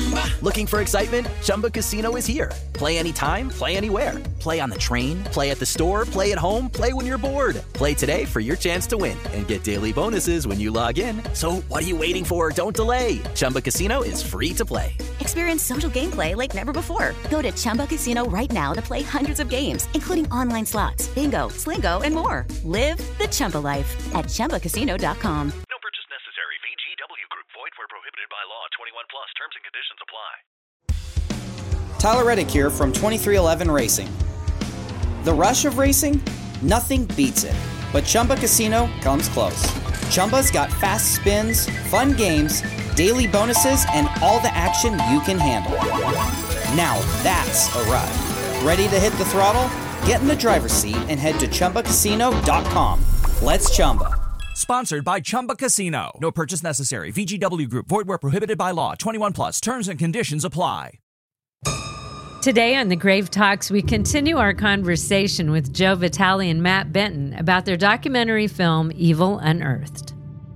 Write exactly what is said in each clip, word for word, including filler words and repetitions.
Looking for excitement? Chumba Casino is here. Play anytime, play anywhere. Play on the train, play at the store, play at home, play when you're bored. Play today for your chance to win and get daily bonuses when you log in. So what are you waiting for? Don't delay. Chumba Casino is free to play. Experience social gameplay like never before. Go to Chumba Casino right now to play hundreds of games, including online slots, bingo, Slingo, and more. Live the Chumba life at chumba casino dot com. No purchase necessary. V G W Group. Void where prohibited by law. twenty-one plus. Terms and conditions apply. Tyler Reddick here from twenty-three eleven Racing. The rush of racing? Nothing beats it. But Chumba Casino comes close. Chumba's got fast spins, fun games, daily bonuses, and all the action you can handle. Now that's a ride. Ready to hit the throttle? Get in the driver's seat and head to chumba casino dot com. Let's Chumba. Sponsored by Chumba Casino. No purchase necessary. V G W Group. Void where prohibited by law. twenty-one plus. Terms and conditions apply. Today on the Grave Talks, we continue our conversation with Joe Vitale and Matt Benton about their documentary film, Evil Unearthed.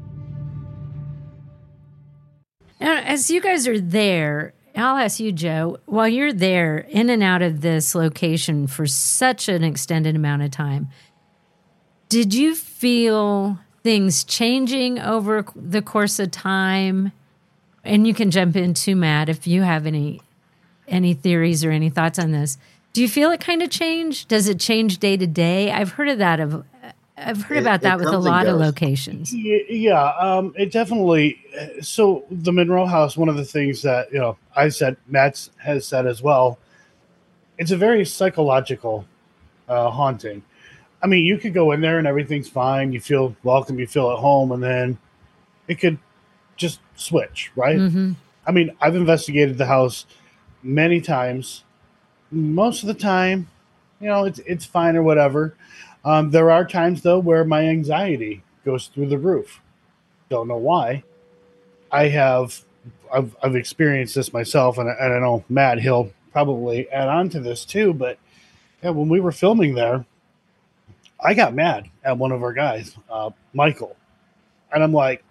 Now, as you guys are there, I'll ask you, Joe, while you're there in and out of this location for such an extended amount of time, did you feel things changing over the course of time? And you can jump in too, Matt, if you have any any theories or any thoughts on this. Do you feel it kind of changed? Does it change day to day? I've heard of that. Of I've heard it, about that with a lot of locations. Yeah, um, it definitely. So the Monroe House, one of the things that you know I said, Matt has said as well. It's a very psychological uh, haunting. I mean, you could go in there and everything's fine. You feel welcome. You feel at home, and then it could just switch, right? Mm-hmm. I mean, I've investigated the house many times. Most of the time, you know, it's it's fine or whatever. Um, there are times, though, where my anxiety goes through the roof. Don't know why. I have, I've, I've experienced this myself, and I, and I know Matt, he'll probably add on to this too, but yeah, when we were filming there, I got mad at one of our guys, uh, Michael, and I'm like,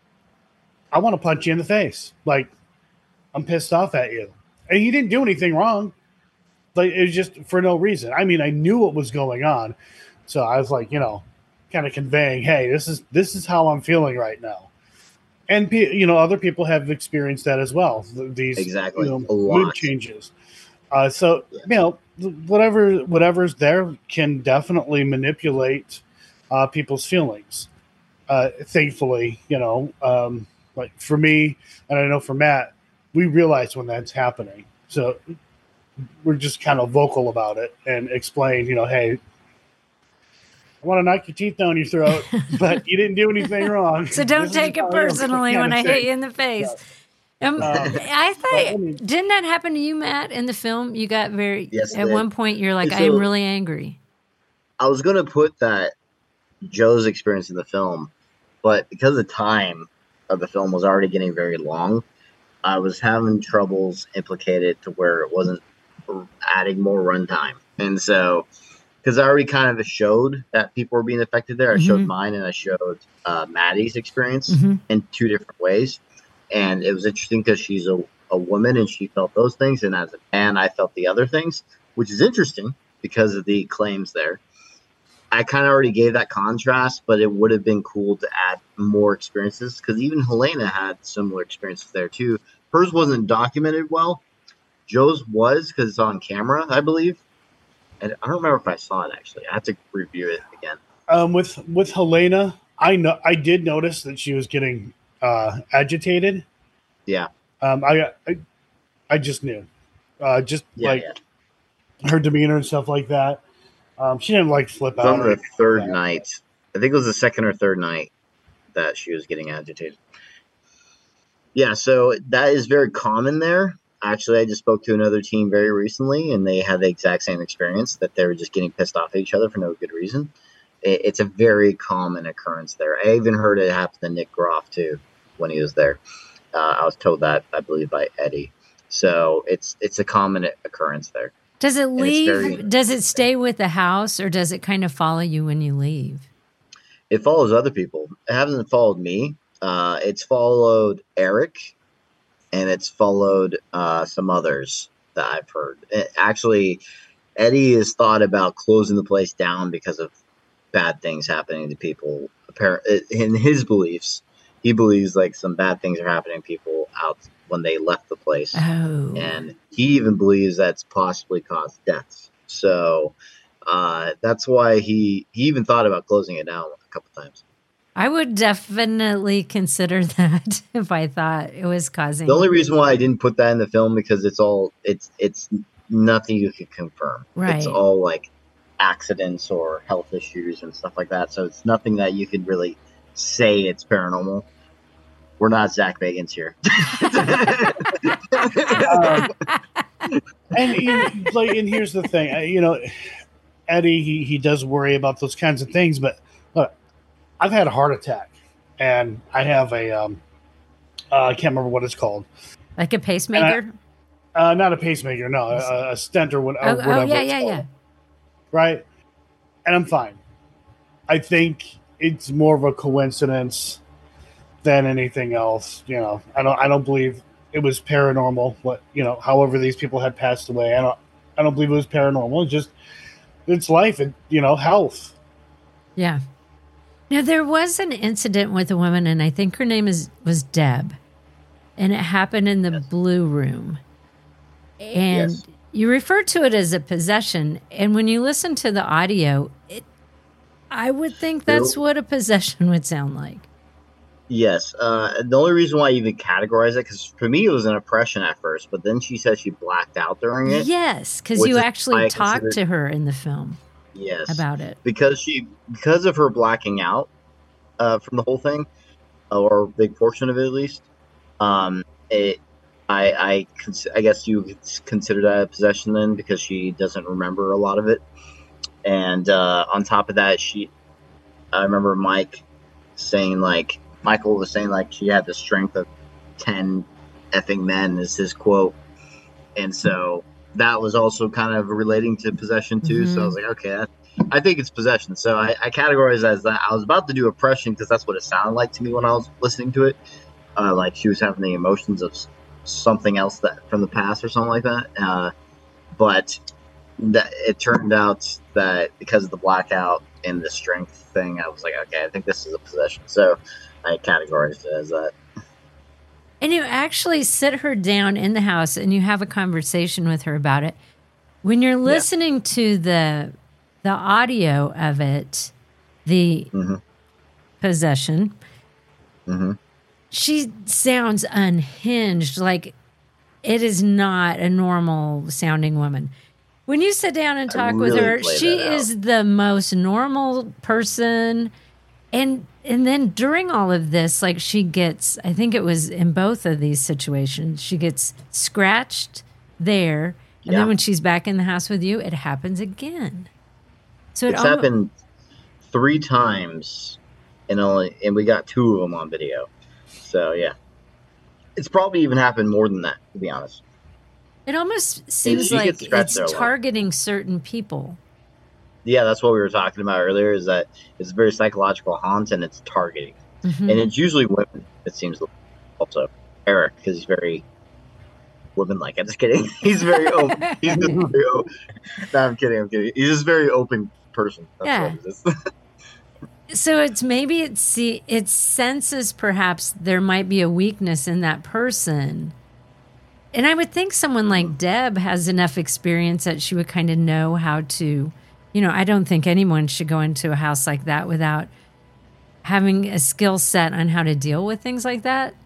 I want to punch you in the face. Like, I'm pissed off at you. And he didn't do anything wrong. Like, it was just for no reason. I mean, I knew what was going on. So I was like, you know, kind of conveying, hey, this is this is how I'm feeling right now. And, you know, other people have experienced that as well. These exactly. you know, mood changes. Uh, so, yeah. you know, whatever whatever's there can definitely manipulate uh, people's feelings. Uh, thankfully, you know, um, like for me, and I know for Matt, we realize when that's happening. So we're just kind of vocal about it and explain, you know, hey, I want to knock your teeth down your throat, but you didn't do anything wrong. So don't take it personally when I hit you in the face. Yeah. Um, um, I thought, I mean, didn't that happen to you, Matt, in the film? You got very, yes, at one point, you're like, so, I am really angry. I was going to put that Joe's experience in the film, but because the time of the film was already getting very long, I was having troubles implicated to where it wasn't adding more runtime. And so, because I already kind of showed that people were being affected there, I mm-hmm. showed mine and I showed uh, Maddie's experience mm-hmm. in two different ways. And it was interesting because she's a, a woman and she felt those things. And as a man, I felt the other things, which is interesting because of the claims there. I kind of already gave that contrast, but it would have been cool to add more experiences because even Helena had similar experiences there too. Hers wasn't documented well. Joe's was because it's on camera, I believe. And I don't remember if I saw it actually. I have to review it again. Um, with with Helena, I know I did notice that she was getting uh, agitated. Yeah. Um, I, I I just knew, uh, just yeah, like yeah. her demeanor and stuff like that. Um, she didn't like flip out. On the third like night, I think it was the second or third night that she was getting agitated. Yeah, so that is very common there. Actually, I just spoke to another team very recently, and they had the exact same experience, that they were just getting pissed off at each other for no good reason. It, it's a very common occurrence there. I even heard it happen to Nick Groff, too, when he was there. Uh, I was told that, I believe, by Eddie. So it's it's a common occurrence there. Does it leave? Very, does it stay with the house, or does it kind of follow you when you leave? It follows other people. It hasn't followed me. Uh, it's followed Eric and it's followed uh, some others that I've heard. It, actually, Eddie has thought about closing the place down because of bad things happening to people. Apparently, in his beliefs, he believes like some bad things are happening to people out when they left the place. Oh. And he even believes that's possibly caused deaths. So uh, that's why he, he even thought about closing it down a couple times. I would definitely consider that if I thought it was causing. The only reason why I didn't put that in the film because it's all it's it's nothing you can confirm. Right. It's all like accidents or health issues and stuff like that. So it's nothing that you could really say it's paranormal. We're not Zach Bagans here. um, and you, like, and here's the thing, you know, Eddie he he does worry about those kinds of things, but look, I've had a heart attack, and I have a um, uh, I can't remember what it's called, like a pacemaker. I, uh, not a pacemaker, no, a, a stent or, what, or oh, whatever. Oh yeah, it's yeah, called, yeah. Right, and I'm fine. I think it's more of a coincidence than anything else. You know, I don't I don't believe it was paranormal. What you know, however these people had passed away, I don't I don't believe it was paranormal. It's just it's life and you know health. Yeah. Now there was an incident with a woman, and I think her name is was Deb, and it happened in the yes. Blue Room, and yes. you refer to it as a possession. And when you listen to the audio, it I would think that's what a possession would sound like. Yes. Uh, the only reason why I even categorize it, because for me it was an oppression at first, but then she said she blacked out during it. Yes, because you actually talked to her in the film. Yes. About it. Because she, because of her blacking out uh, from the whole thing, or a big portion of it at least, um, it, I, I, cons- I guess you could consider that a possession then, because she doesn't remember a lot of it. And uh, on top of that, she, I remember Mike saying like, Michael was saying like she had the strength of ten effing men is his quote. And so that was also kind of relating to possession too. Mm-hmm. So I was like, okay, that, I think it's possession. So I, I categorized as that. I was about to do oppression because that's what it sounded like to me when I was listening to it. Uh, like she was having the emotions of something else that from the past or something like that. Uh, but that it turned out that because of the blackout and the strength thing, I was like, okay, I think this is a possession. So I categorized it as that. And you actually sit her down in the house and you have a conversation with her about it. When you're listening yeah. to the the audio of it, the mm-hmm. possession, mm-hmm. she sounds unhinged. Like it is not a normal sounding woman. When you sit down and talk really with her, she is the most normal person. And and then during all of this, like she gets, I think it was in both of these situations, she gets scratched there. And yeah. then when she's back in the house with you, it happens again. So it it's almost, happened three times, and only and we got two of them on video. So yeah, it's probably even happened more than that, to be honest. It almost seems like it's targeting certain people. Yeah, that's what we were talking about earlier, is that it's very psychological haunt and it's targeting. Mm-hmm. And it's usually women, it seems, also. Eric, because he's very woman-like. I'm just kidding. He's very open. He's just very open. No, I'm kidding. I'm kidding. He's just a very open person. That's yeah. what it is. So it's maybe it see it senses perhaps there might be a weakness in that person. And I would think someone like Deb has enough experience that she would kind of know how to, you know, I don't think anyone should go into a house like that without having a skill set on how to deal with things like that.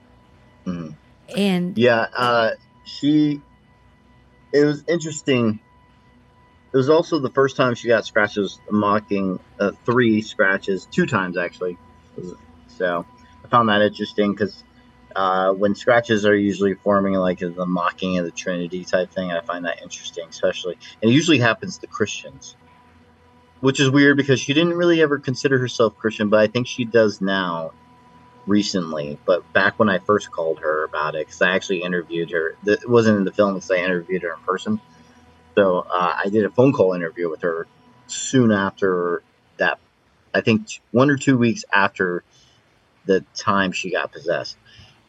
Mm. And yeah, uh, she, it was interesting. It was also the first time she got scratches, mocking uh, three scratches, two times actually. So I found that interesting because uh, when scratches are usually forming like the mocking of the Trinity type thing, I find that interesting, especially. And it usually happens to Christians, which is weird because she didn't really ever consider herself Christian, but I think she does now recently. But back when I first called her about it, because I actually interviewed her, it wasn't in the film because I interviewed her in person. So uh, I did a phone call interview with her soon after that. I think one or two weeks after the time she got possessed.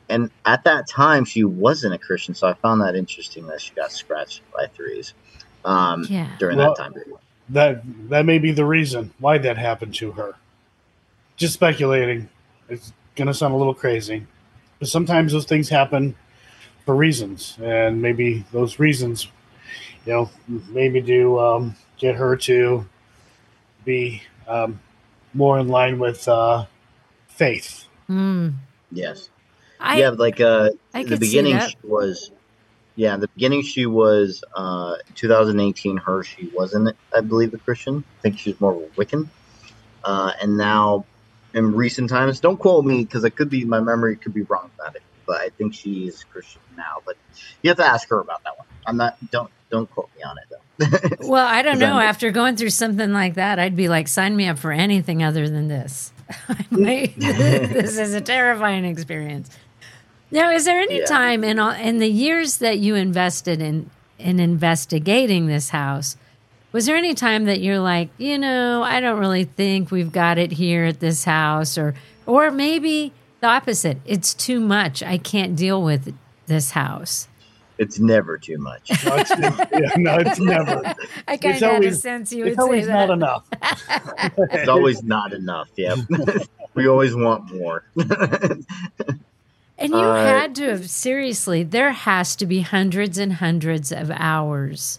And at that time, she wasn't a Christian, so I found that interesting that she got scratched by threes um, Yeah. during Well, that time period. That that may be the reason why that happened to her. Just speculating. It's going to sound a little crazy. But sometimes those things happen for reasons. And maybe those reasons, you know, maybe to um, get her to be um, more in line with uh, faith. Mm. Yes. I, yeah, like uh, I the could see beginning that. she was, yeah, in the beginning she was, uh, twenty eighteen, her, she wasn't, I believe, a Christian. I think she was more of a Wiccan. Uh, and now, in recent times, don't quote me because it could be, my memory could be wrong about it, but I think she is Christian now. But you have to ask her about that one. I'm not, don't, don't quote me on it though. Well, I don't 'Cause know. I'm- After going through something like that, I'd be like, sign me up for anything other than this. I'm like, this is a terrifying experience. Now, is there any Yeah. time in all, in the years that you invested in in investigating this house, was there any time that you're like, you know, I don't really think we've got it here at this house, or or maybe the opposite, it's too much, I can't deal with this house? It's never too much. No, it's, yeah, no, it's never. I kind It's of had a always- sense you It's would say always that. not enough. It's always not enough. Yeah. We always want more. And you Uh, had to have, seriously, there has to be hundreds and hundreds of hours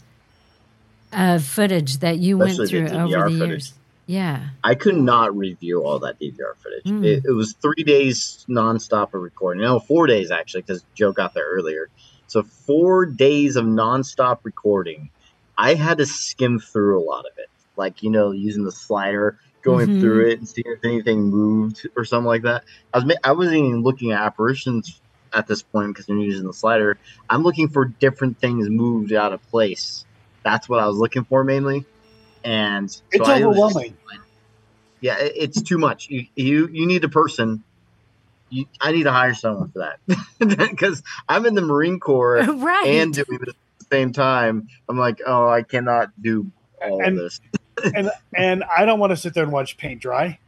of footage that you went Especially the through D V R over the footage. years. Yeah. I could not review all that D V R footage. Mm. It, it was three days nonstop of recording. No, four days actually, because Joe got there earlier. So four days of nonstop recording. I had to skim through a lot of it, like, you know, using the slider, going Mhm. through it and seeing if anything moved or something like that. I was ma- I wasn't even looking at apparitions at this point because I'm using the slider. I'm looking for different things moved out of place. That's what I was looking for mainly. And so It's I was just- overwhelming. yeah, it, it's too much. You you you need a person. You, I need to hire someone for that because I'm in the Marine Corps Right. and doing it at the same time. I'm like, oh, I cannot do all And- of this. and and I don't want to sit there and watch paint dry.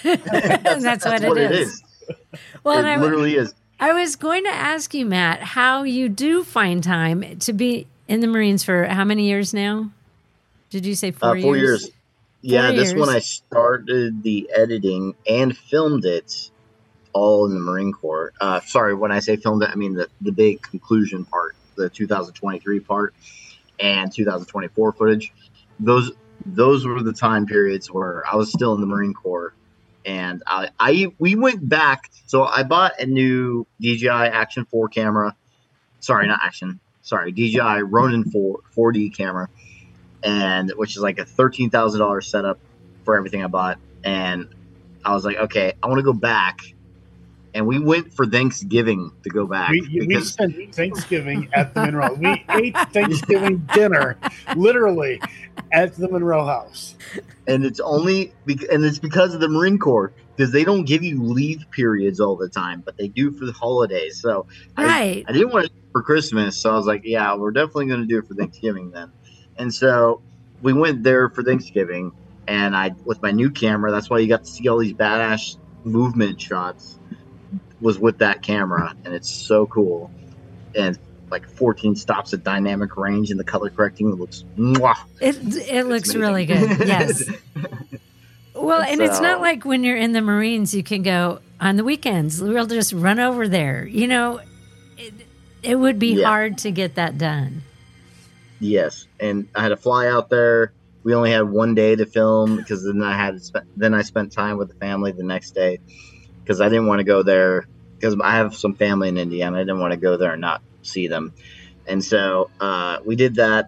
That's, what, it is. Well, and it I, literally is. I was going to ask you, Matt, how you do find time to be in the Marines for how many years now? Did you say four Uh, years? four years. Yeah, Four this years. when I started the editing and filmed it all in the Marine Corps. Uh, sorry, when I say filmed it, I mean the, the big conclusion part, the two thousand twenty-three part and two thousand twenty-four footage. Those those were the time periods where I was still in the Marine Corps. And I, I we went back. So I bought a new D J I Action four camera. Sorry, not Action. Sorry, D J I Ronin four four D camera, and which is like a thirteen thousand dollars setup for everything I bought. And I was like, okay, I want to go back. And we went for Thanksgiving to go back. We, we because- spent Thanksgiving at the Monroe. We ate Thanksgiving dinner, literally, at the Monroe house. and it's only bec- and it's because of the Marine Corps, because they don't give you leave periods all the time, but they do for the holidays. So I- Right. I, didn't want it for Christmas, so I was like, yeah, we're definitely going to do it for Thanksgiving then. And so we went there for Thanksgiving, and I with my new camera. That's why you got to see all these badass movement shots. Was with that camera, and it's so cool. And like fourteen stops at dynamic range, and the color correcting looks mwah. It it looks really good. Yes. Well, and it's not So- like when you're in the Marines, you can go on the weekends. We'll just run over there. You know, it, it would be Yeah. hard to get that done. Yes, and I had to fly out there. We only had one day to film because then I had to spend, then I spent time with the family the next day because I didn't want to go there because I have some family in Indiana. I didn't want to go there and not see them, and so uh, we did that.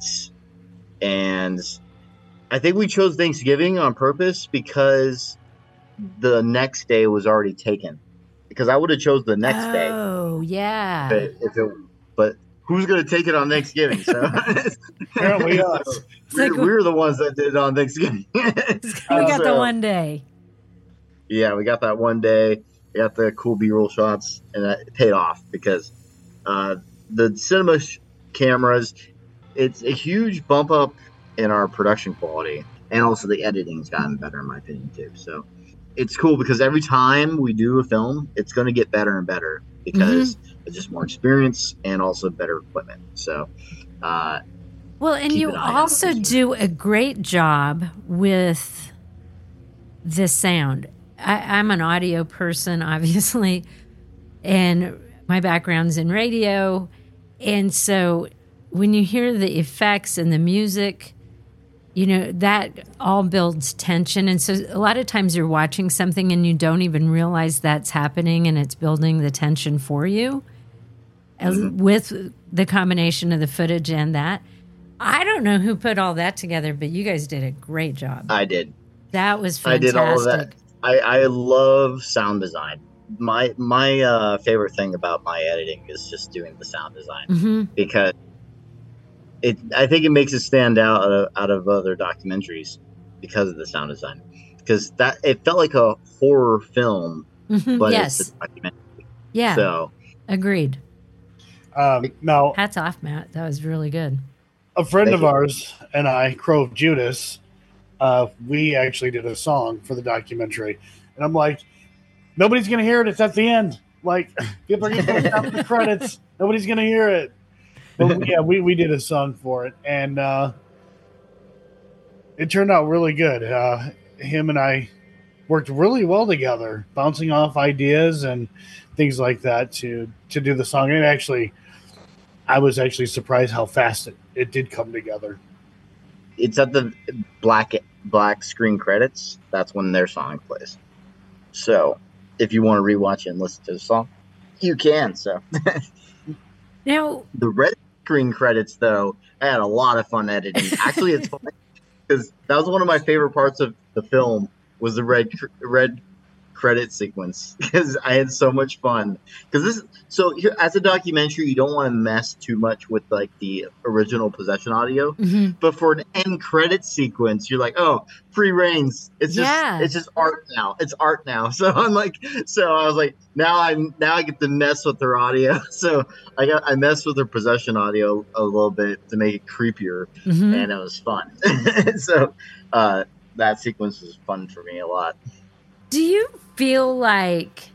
And I think we chose Thanksgiving on purpose because the next day was already taken. Because I would have chose the next day. Oh, yeah. But if it, but who's going to take it on Thanksgiving? So Apparently us. we're, like- we're the ones that did it on Thanksgiving. we got the So, one day. Yeah, we got that one day. We got the cool B-roll shots, and that paid off because uh, the cinema sh- cameras. It's a huge bump up in our production quality, and also the editing's gotten better in my opinion too. So it's cool because every time we do a film, it's going to get better and better because mm-hmm. it's just more experience and also better equipment. So, uh, well, and you also do a great job with the sound. I, I'm an audio person, obviously, and my background's in radio. And so when you hear the effects and the music, you know, that all builds tension. And so a lot of times you're watching something and you don't even realize that's happening and it's building the tension for you mm-hmm. with the combination of the footage and that. I don't know who put all that together, but you guys did a great job. I did. That was fantastic. I did all of that. I, I love sound design. My my uh, favorite thing about my editing is just doing the sound design mm-hmm. because it. I think it makes it stand out out of, out of other documentaries because of the sound design. Because that it felt like a horror film, mm-hmm. but yes. it's a documentary. Yeah. So agreed. Um, now, hats off, Matt. That was really good. A friend Thank of you. ours and I, Crow of Judas, uh, we actually did a song for the documentary. And I'm like, nobody's going to hear it. It's at the end. Like, people are going to put out the credits. Nobody's going to hear it. But yeah, we, we did a song for it. And uh, it turned out really good. Uh, him and I worked really well together, bouncing off ideas and things like that to, to do the song. And actually, I was actually surprised how fast it, it did come together. It's at the black black screen credits. That's when their song plays. So if you want to rewatch it and listen to the song, you can. So now the red screen credits, though, I had a lot of fun editing. Actually, it's funny because that was one of my favorite parts of the film was the red red credit sequence because I had so much fun. Because this, so here, as a documentary, you don't want to mess too much with like the original possession audio. Mm-hmm. But for an end credit sequence, you're like, oh, free reigns. It's just, yeah. it's just art now. It's art now. So I'm like, so I was like, now I'm now I get to mess with their audio. So I got I messed with their possession audio a little bit to make it creepier, mm-hmm. and it was fun. so uh, that sequence was fun for me a lot. Do you feel like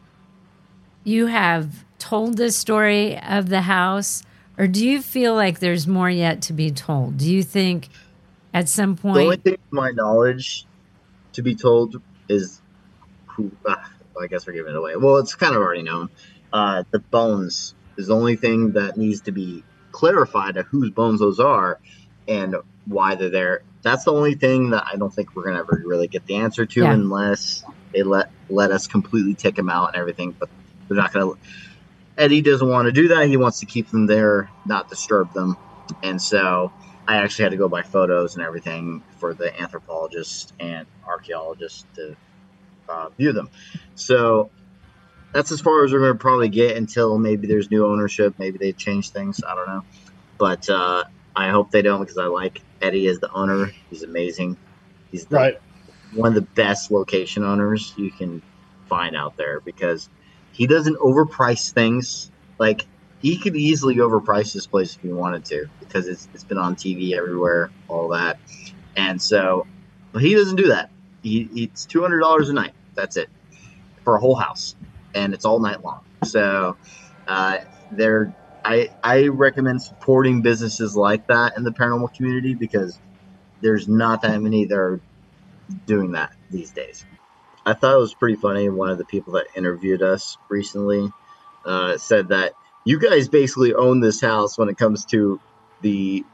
you have told the story of the house, or do you feel like there's more yet to be told? Do you think at some point... The only thing to my knowledge to be told is who... Uh, I guess we're giving it away. Well, it's kind of already known. Uh, the bones is the only thing that needs to be clarified of whose bones those are and why they're there. That's the only thing that I don't think we're going to ever really get the answer to yeah. unless they let let us completely take them out and everything. But they're not going to. Eddie doesn't want to do that. He wants to keep them there, not disturb them. And so I actually had to go buy photos and everything for the anthropologist and archaeologist to uh, view them. So that's as far as we're going to probably get until maybe there's new ownership. Maybe they change things. I don't know. But uh, I hope they don't because I like Eddie as the owner. He's amazing. He's the, right. one of the best location owners you can find out there because he doesn't overprice things. Like, he could easily overprice this place if he wanted to because it's it's been on T V everywhere, all that. And so, but he doesn't do that. He, it's two hundred dollars a night. That's it for a whole house. And it's all night long. So uh, they're I, I recommend supporting businesses like that in the paranormal community because there's not that many that are doing that these days. I thought it was pretty funny. One of the people that interviewed us recently uh, said that you guys basically own this house when it comes to the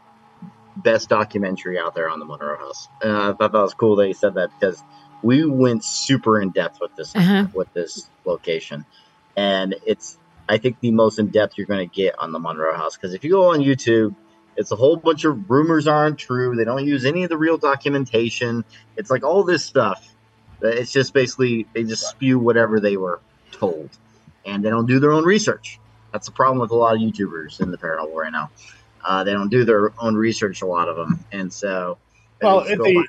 best documentary out there on the Monroe House. And I thought that was cool that he said that because we went super in depth with this uh-huh. with this location, and it's. I think the most in-depth you're going to get on the Monroe House. Because if you go on YouTube, it's a whole bunch of rumors aren't true. They don't use any of the real documentation. It's like all this stuff. It's just basically, they just spew whatever they were told. And they don't do their own research. That's the problem with a lot of YouTubers in the paranormal right now. Uh, they don't do their own research, a lot of them. And so... Well, if they,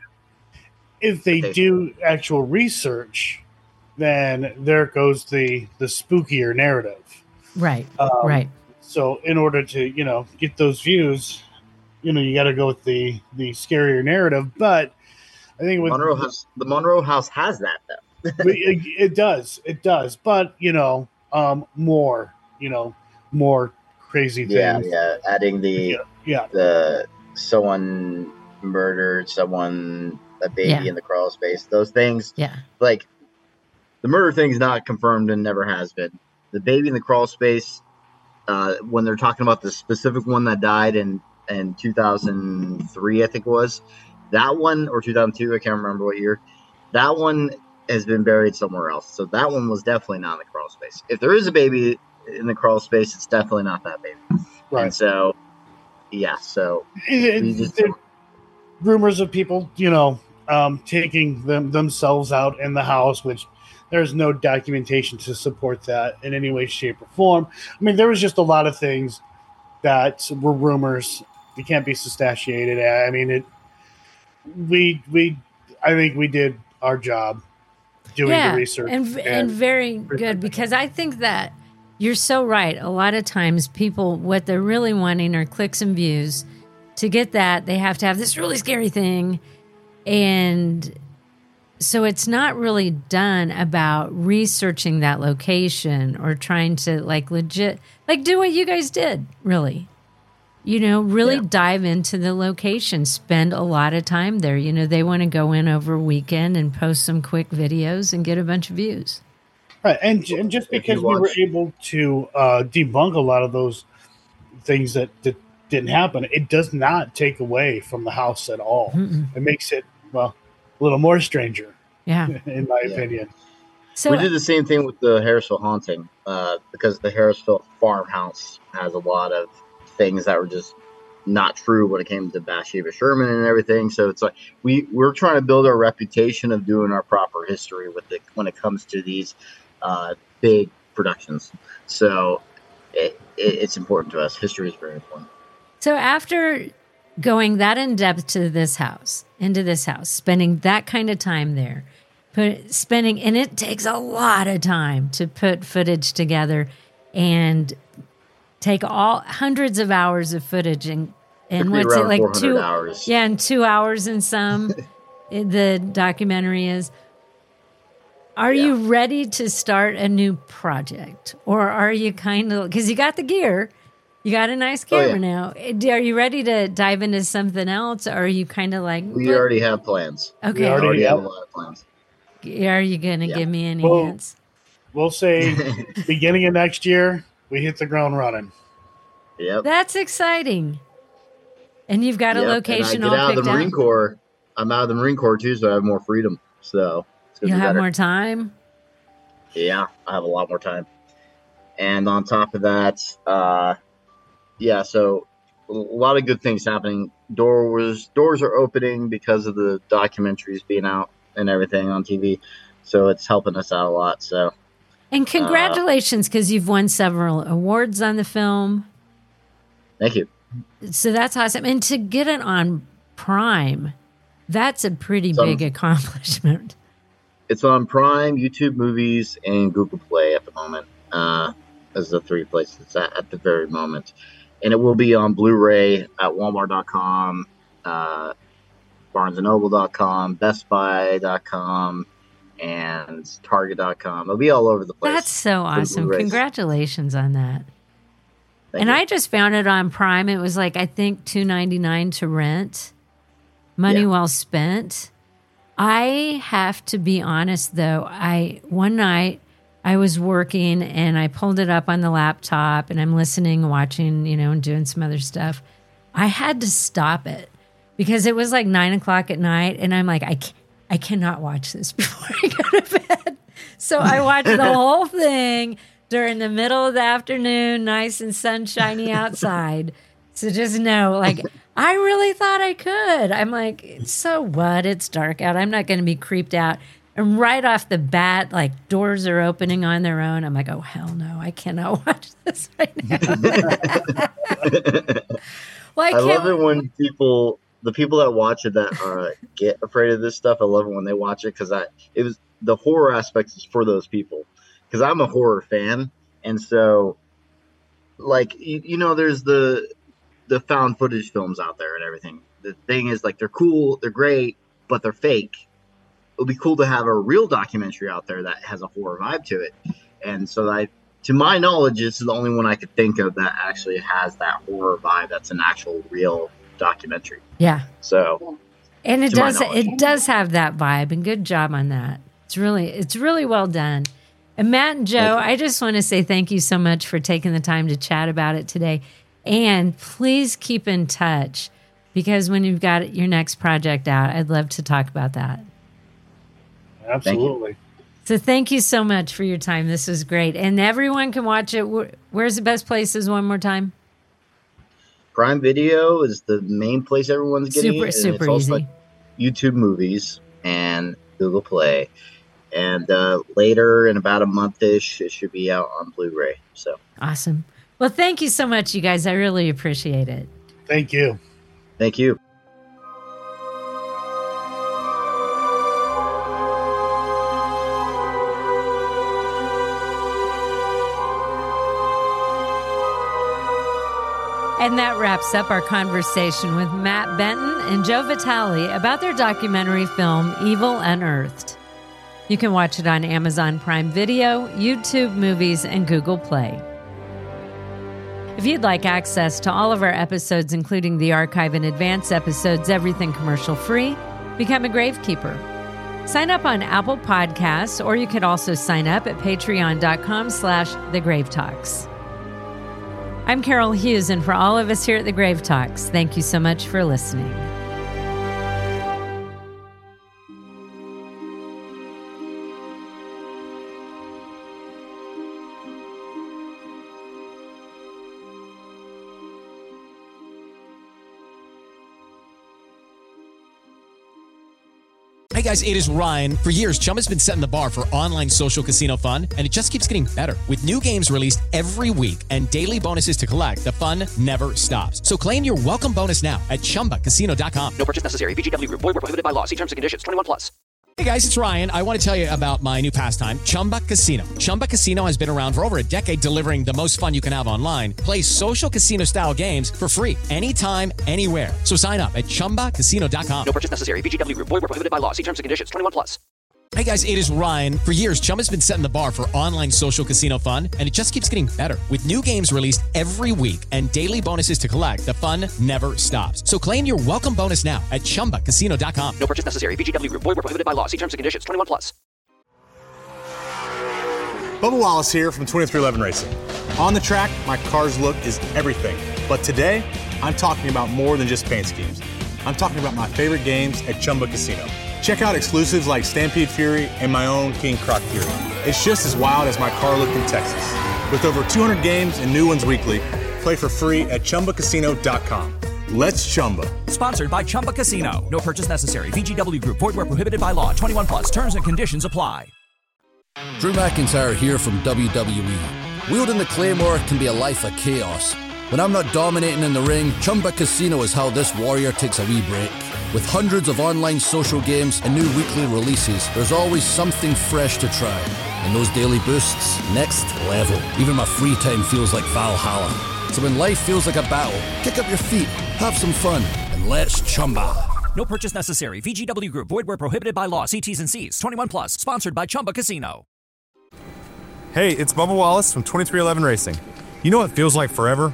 if they they do actual research, then there goes the, the spookier narrative. Right, um, right. So in order to, you know, get those views, you know, you got to go with the, the scarier narrative. But I think with Monroe House, the Monroe House has that, though. it, it does, it does, but you know, um, more, you know, more crazy things. Yeah, yeah. Adding the yeah, yeah. the someone murdered someone, a baby Yeah. in the crawl space. Those things, Yeah. like the murder thing's not confirmed and never has been. The baby in the crawl space, uh, when they're talking about the specific one that died in in two thousand three, I think it was that one, or two thousand two, I can't remember what year. That one has been buried somewhere else. So that one was definitely not in the crawl space. If there is a baby in the crawl space, it's definitely not that baby. Right. And so, yeah. So It- we it- just- it- rumors of people, you know, um, taking them themselves out in the house, which there's no documentation to support that in any way, shape, or form. I mean, there was just a lot of things that were rumors. They can't be substantiated. I mean, it. We we, I think we did our job doing yeah, the research and and very good, because I think that you're so right. A lot of times, people what they're really wanting are clicks and views. To get that, they have to have this really scary thing, and so it's not really done about researching that location or trying to like legit like do what you guys did. Really, you know, really Yeah. dive into the location, spend a lot of time there. You know, they want to go in over a weekend and post some quick videos and get a bunch of views. Right, and and just If you because we were watch- able to uh, debunk a lot of those things that, that didn't happen, it does not take away from the house at all. Mm-mm. It makes it, well, a little more stranger, Yeah. in my Yeah. opinion. So we did the same thing with the Harrisville haunting, uh, because the Harrisville farmhouse has a lot of things that were just not true when it came to Bathsheba Sherman and everything. So it's like we we're trying to build our reputation of doing our proper history with it when it comes to these uh, big productions. So it, it, it's important to us. History is very important. So after going that in depth to this house, into this house, spending that kind of time there, put spending, and it takes a lot of time to put footage together and take all hundreds of hours of footage and and Took me what's it around like four hundred two hours. yeah, and two hours and some. it- the documentary is. Are Yeah. you ready to start a new project, or are you kind of because you got the gear? You got a nice Oh, yeah. camera now. Are you ready to dive into something else? Or are you kind of like, We "But- already have plans. okay, We We already already have a have- lot of plans. are you going to Yeah. give me any Well, hints? We'll say beginning of next year, we hit the ground running. Yep. That's exciting. And you've got a Yep, location and I get all out of picked the Marine out. Corps. I'm out of the Marine Corps too, so I have more freedom. So it's gonna You'll be have better. more time. Yeah, I have a lot more time. And on top of that, uh, yeah, so a lot of good things happening. Doors doors are opening because of the documentaries being out and everything on T V. So it's helping us out a lot. So And congratulations, because you've won several awards on the film. thank you. So that's awesome. And to get it on Prime, that's a pretty So- big accomplishment. It's on Prime, YouTube Movies, and Google Play at the moment. Uh, as the three places it's at at the very moment. And it will be on Blu-ray at Walmart dot com, uh, Barnes and Noble dot com, Best Buy dot com, and Target dot com. It'll be all over the place. That's so for the awesome. Blu-rays. Congratulations on that. Thank And you. I just found it on Prime. It was like, I think two ninety-nine to rent. Money Yeah. well spent. I have to be honest though. I one night I was working and I pulled it up on the laptop and I'm listening, watching, you know, and doing some other stuff. I had to stop it because it was like nine o'clock at night, and I'm like, I can't, I cannot watch this before I go to bed. So I watched the whole thing during the middle of the afternoon, nice and sunshiny outside. So just know, like, I really thought I could. I'm like, so what? It's dark out. I'm not going to be creeped out. And right off the bat, like, doors are opening on their own. I'm like, oh, hell no. I cannot watch this right now. Well, I, I can't. love it when people, the people that watch it that uh, get afraid of this stuff. I love it when they watch it because I, it was the horror aspect is for those people. Because I'm a horror fan, and so, like you, you know, there's the the found footage films out there and everything. The thing is, like, they're cool, they're great, but they're fake. would be cool to have a real documentary out there that has a horror vibe to it. And so I, to my knowledge, this is the only one I could think of that actually has that horror vibe. That's an actual real documentary. Yeah. So, and it does it does have that vibe, and good job on that. It's really it's really well done. And Matt and Joe, I just want to say thank you so much for taking the time to chat about it today. And please keep in touch, because when you've got your next project out, I'd love to talk about that. Absolutely. So thank you so much for your time. This was great. And everyone can watch it. Where's the best places one more time? Prime Video is the main place everyone's getting super, it. And super it's also easy. Like YouTube Movies and Google Play. And uh, later, in about a month-ish, it should be out on Blu-ray. So awesome. Well, thank you so much, you guys. I really appreciate it. Thank you. Thank you. And that wraps up our conversation with Matt Benton and Joe Vitale about their documentary film, Evil Unearthed. You can watch it on Amazon Prime Video, YouTube Movies, and Google Play. If you'd like access to all of our episodes, including the archive and advance episodes, everything commercial free, become a Gravekeeper. Sign up on Apple Podcasts, or you could also sign up at patreon.com slash The Grave Talks. I'm Carol Hughes, and for all of us here at The Grave Talks, thank you so much for listening. Hey guys, it is Ryan. For years, Chumba's been setting the bar for online social casino fun, and it just keeps getting better. With new games released every week and daily bonuses to collect, the fun never stops. So claim your welcome bonus now at chumba casino dot com. No purchase necessary. V G W Group. Void where prohibited by law. See terms and conditions. twenty-one plus. Hey guys, it's Ryan. I want to tell you about my new pastime, Chumba Casino. Chumba Casino has been around for over a decade, delivering the most fun you can have online. Play social casino-style games for free anytime, anywhere. So sign up at chumba casino dot com. No purchase necessary. V G W Group. Void where prohibited by law. See terms and conditions. twenty-one plus. Hey guys, it is Ryan. For years, Chumba's been setting the bar for online social casino fun, and it just keeps getting better. With new games released every week and daily bonuses to collect, the fun never stops. So claim your welcome bonus now at chumba casino dot com. No purchase necessary. V G W Group. Void where prohibited by law. See terms and conditions. twenty-one plus. Bubba Wallace here from twenty-three eleven Racing. On the track, my car's look is everything. But today, I'm talking about more than just paint schemes. I'm talking about my favorite games at Chumba Casino. Check out exclusives like Stampede Fury and my own King Croc Fury. It's just as wild as my car look in Texas. With over two hundred games and new ones weekly, play for free at chumba casino dot com. Let's Chumba. Sponsored by Chumba Casino. No purchase necessary. V G W Group. Void where prohibited by law. twenty-one plus. Terms and conditions apply. Drew McIntyre here from W W E. Wielding the Claymore can be a life of chaos. When I'm not dominating in the ring, Chumba Casino is how this warrior takes a wee break. With hundreds of online social games and new weekly releases, there's always something fresh to try. And those daily boosts, next level. Even my free time feels like Valhalla. So when life feels like a battle, kick up your feet, have some fun, and let's Chumba. No purchase necessary. V G W Group. Void where prohibited by law. See T's and C's. twenty-one plus. Sponsored by Chumba Casino. Hey, it's Bubba Wallace from twenty-three eleven Racing. You know what feels like forever?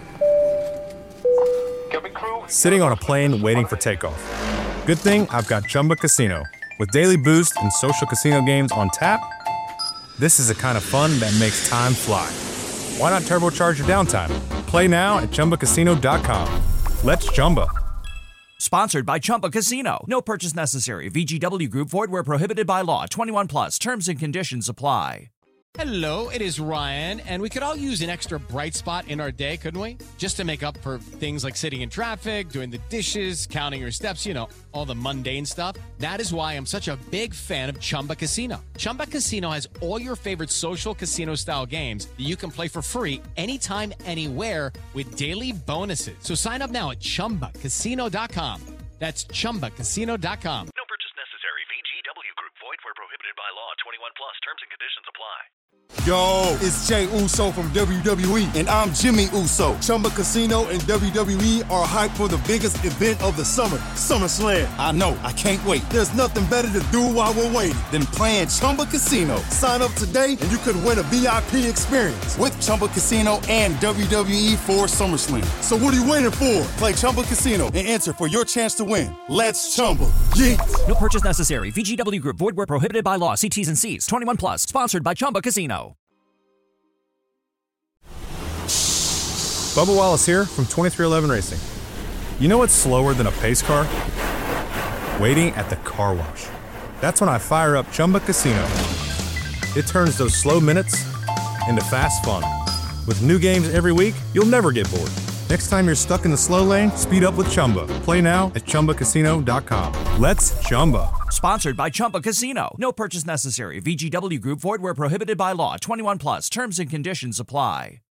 Sitting on a plane waiting for takeoff. Good thing I've got Chumba Casino. With daily boost and social casino games on tap, this is the kind of fun that makes time fly. Why not turbocharge your downtime? Play now at chumba casino dot com. Let's Chumba. Sponsored by Chumba Casino. No purchase necessary. V G W Group. Void where prohibited by law. twenty-one plus. Terms and conditions apply. Hello, it is Ryan, and we could all use an extra bright spot in our day, couldn't we? Just to make up for things like sitting in traffic, doing the dishes, counting your steps, you know, all the mundane stuff. That is why I'm such a big fan of Chumba Casino. Chumba Casino has all your favorite social casino-style games that you can play for free anytime, anywhere with daily bonuses. So sign up now at chumba casino dot com. That's chumba casino dot com. No purchase necessary. V G W Group. Void where prohibited by law. twenty-one plus. Terms and conditions apply. Yo, it's Jay Uso from W W E, and I'm Jimmy Uso. Chumba Casino and W W E are hyped for the biggest event of the summer, SummerSlam. I know, I can't wait. There's nothing better to do while we're waiting than playing Chumba Casino. Sign up today and you could win a V I P experience with Chumba Casino and W W E for SummerSlam. So what are you waiting for? Play Chumba Casino and enter for your chance to win. Let's Chumba. Yeah. No purchase necessary. V G W Group. Void where prohibited by law. See T's and C's. twenty-one plus. Sponsored by Chumba Casino. Bubba Wallace here from twenty-three eleven Racing. You know what's slower than a pace car? Waiting at the car wash. That's when I fire up Chumba Casino. It turns those slow minutes into fast fun. With new games every week, you'll never get bored. Next time you're stuck in the slow lane, speed up with Chumba. Play now at Chumba Casino dot com. Let's Chumba. Sponsored by Chumba Casino. No purchase necessary. V G W Group. Void where prohibited by law. twenty-one plus. Terms and conditions apply.